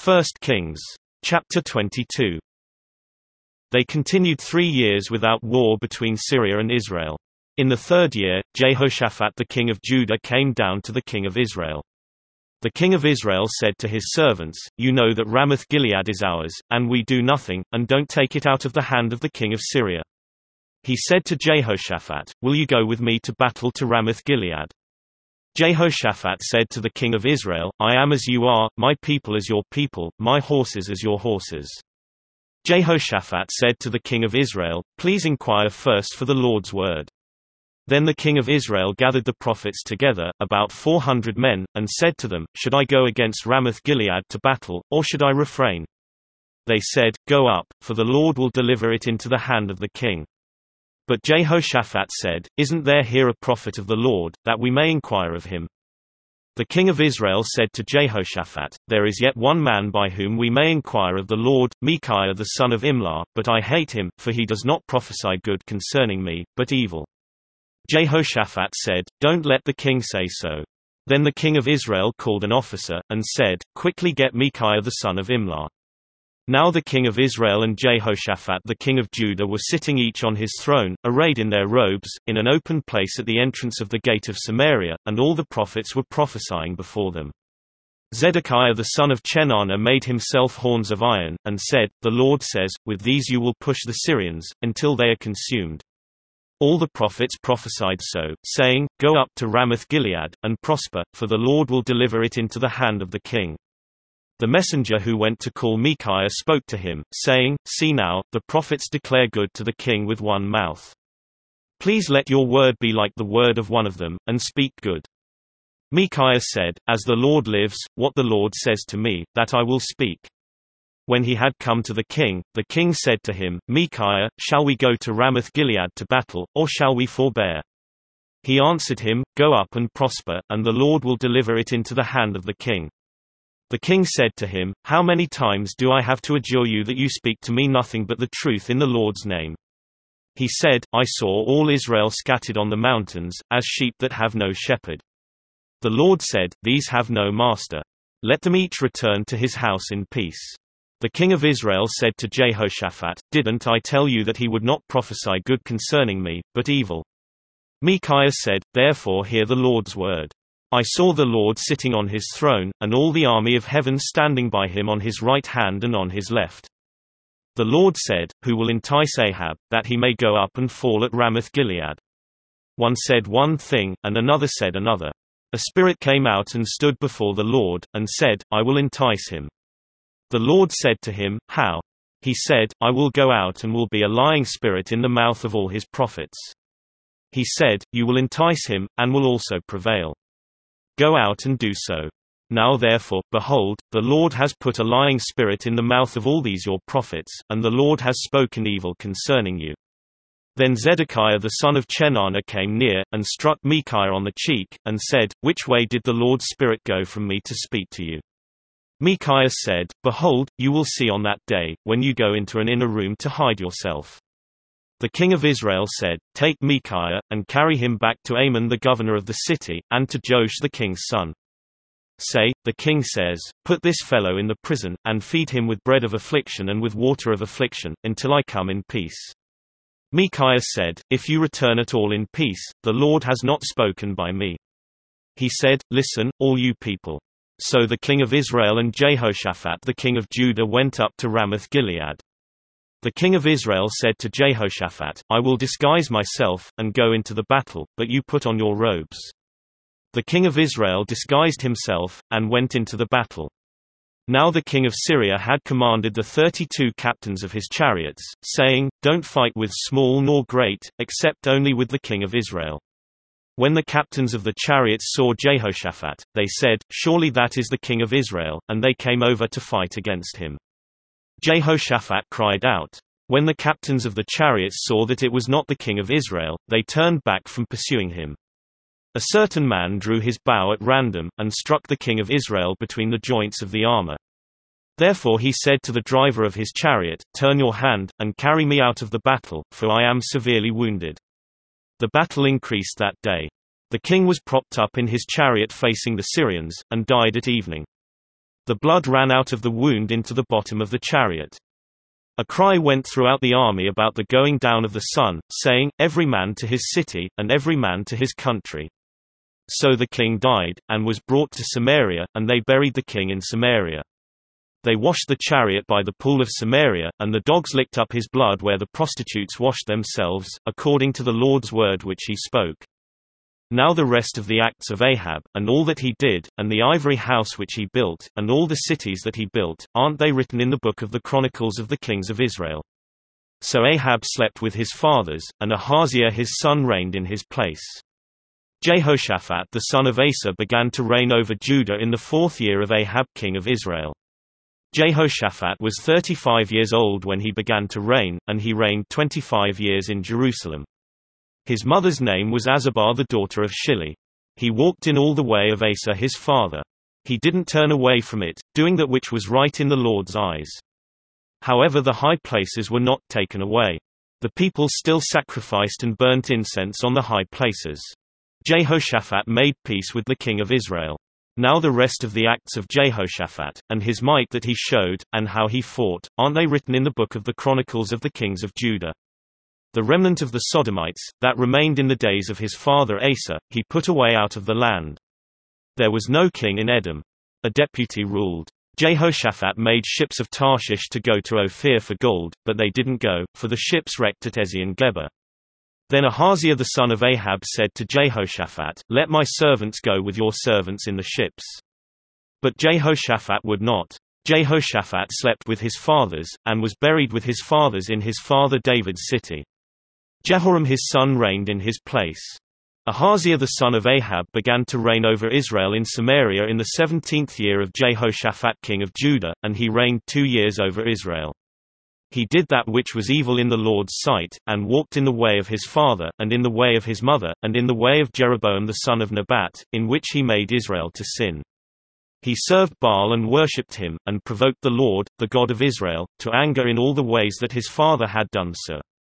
1 Kings. Chapter 22. They continued 3 years without war between Syria and Israel. In the third year, Jehoshaphat the king of Judah came down to the king of Israel. The king of Israel said to his servants, "You know that Ramoth-Gilead is ours, and we do nothing, and don't take it out of the hand of the king of Syria." He said to Jehoshaphat, "Will you go with me to battle to Ramoth-Gilead?" Jehoshaphat said to the king of Israel, "I am as you are, my people as your people, my horses as your horses." Jehoshaphat said to the king of Israel, "Please inquire first for the Lord's word." Then the king of Israel gathered the prophets together, about 400 men, and said to them, "Should I go against Ramoth-Gilead to battle, or should I refrain?" They said, "Go up, for the Lord will deliver it into the hand of the king." But Jehoshaphat said, "Isn't there here a prophet of the Lord, that we may inquire of him?" The king of Israel said to Jehoshaphat, "There is yet one man by whom we may inquire of the Lord, Micaiah the son of Imlah, but I hate him, for he does not prophesy good concerning me, but evil." Jehoshaphat said, "Don't let the king say so." Then the king of Israel called an officer, and said, "Quickly get Micaiah the son of Imlah." Now the king of Israel and Jehoshaphat the king of Judah were sitting each on his throne, arrayed in their robes, in an open place at the entrance of the gate of Samaria, and all the prophets were prophesying before them. Zedekiah the son of Chenaanah made himself horns of iron, and said, "The Lord says, with these you will push the Syrians, until they are consumed." All the prophets prophesied so, saying, "Go up to Ramoth-Gilead, and prosper, for the Lord will deliver it into the hand of the king." The messenger who went to call Micaiah spoke to him, saying, "See now, the prophets declare good to the king with one mouth. Please let your word be like the word of one of them, and speak good." Micaiah said, "As the Lord lives, what the Lord says to me, that I will speak." When he had come to the king said to him, "Micaiah, shall we go to Ramoth-Gilead to battle, or shall we forbear?" He answered him, "Go up and prosper, and the Lord will deliver it into the hand of the king." The king said to him, "How many times do I have to adjure you that you speak to me nothing but the truth in the Lord's name?" He said, "I saw all Israel scattered on the mountains, as sheep that have no shepherd. The Lord said, These have no master. Let them each return to his house in peace." The king of Israel said to Jehoshaphat, "Didn't I tell you that he would not prophesy good concerning me, but evil?" Micaiah said, "Therefore hear the Lord's word. I saw the Lord sitting on his throne, and all the army of heaven standing by him on his right hand and on his left. The Lord said, Who will entice Ahab, that he may go up and fall at Ramoth-Gilead?" One said one thing, and another said another. A spirit came out and stood before the Lord, and said, "I will entice him." The Lord said to him, "How?" He said, "I will go out and will be a lying spirit in the mouth of all his prophets." He said, "You will entice him, and will also prevail. Go out and do so. Now therefore, behold, the Lord has put a lying spirit in the mouth of all these your prophets, and the Lord has spoken evil concerning you." Then Zedekiah the son of Chenaanah came near, and struck Micaiah on the cheek, and said, "Which way did the Lord's Spirit go from me to speak to you?" Micaiah said, "Behold, you will see on that day, when you go into an inner room to hide yourself." The king of Israel said, "Take Micaiah, and carry him back to Amon the governor of the city, and to Joash the king's son. Say, the king says, Put this fellow in the prison, and feed him with bread of affliction and with water of affliction, until I come in peace." Micaiah said, "If you return at all in peace, the Lord has not spoken by me." He said, "Listen, all you people." So the king of Israel and Jehoshaphat the king of Judah went up to Ramoth-Gilead. The king of Israel said to Jehoshaphat, "I will disguise myself, and go into the battle, but you put on your robes." The king of Israel disguised himself, and went into the battle. Now the king of Syria had commanded the 32 captains of his chariots, saying, "Don't fight with small nor great, except only with the king of Israel." When the captains of the chariots saw Jehoshaphat, they said, "Surely that is the king of Israel," and they came over to fight against him. Jehoshaphat cried out. When the captains of the chariots saw that it was not the king of Israel, they turned back from pursuing him. A certain man drew his bow at random, and struck the king of Israel between the joints of the armor. Therefore he said to the driver of his chariot, "Turn your hand, and carry me out of the battle, for I am severely wounded." The battle increased that day. The king was propped up in his chariot facing the Syrians, and died at evening. The blood ran out of the wound into the bottom of the chariot. A cry went throughout the army about the going down of the sun, saying, "Every man to his city, and every man to his country." So the king died, and was brought to Samaria, and they buried the king in Samaria. They washed the chariot by the pool of Samaria, and the dogs licked up his blood where the prostitutes washed themselves, according to the Lord's word which he spoke. Now the rest of the acts of Ahab, and all that he did, and the ivory house which he built, and all the cities that he built, aren't they written in the book of the Chronicles of the Kings of Israel? So Ahab slept with his fathers, and Ahaziah his son reigned in his place. Jehoshaphat the son of Asa began to reign over Judah in the 4th year of Ahab king of Israel. Jehoshaphat was 35 years old when he began to reign, and he reigned 25 years in Jerusalem. His mother's name was Azubah the daughter of Shili. He walked in all the way of Asa his father. He didn't turn away from it, doing that which was right in the Lord's eyes. However, the high places were not taken away. The people still sacrificed and burnt incense on the high places. Jehoshaphat made peace with the king of Israel. Now the rest of the acts of Jehoshaphat, and his might that he showed, and how he fought, aren't they written in the book of the Chronicles of the Kings of Judah? The remnant of the Sodomites, that remained in the days of his father Asa, he put away out of the land. There was no king in Edom. A deputy ruled. Jehoshaphat made ships of Tarshish to go to Ophir for gold, but they didn't go, for the ships wrecked at Ezion-Geber. Then Ahaziah the son of Ahab said to Jehoshaphat, "Let my servants go with your servants in the ships." But Jehoshaphat would not. Jehoshaphat slept with his fathers, and was buried with his fathers in his father David's city. Jehoram his son reigned in his place. Ahaziah the son of Ahab began to reign over Israel in Samaria in the 17th year of Jehoshaphat king of Judah, and he reigned 2 years over Israel. He did that which was evil in the Lord's sight, and walked in the way of his father, and in the way of his mother, and in the way of Jeroboam the son of Nebat, in which he made Israel to sin. He served Baal and worshipped him, and provoked the Lord, the God of Israel, to anger in all the ways that his father had done so.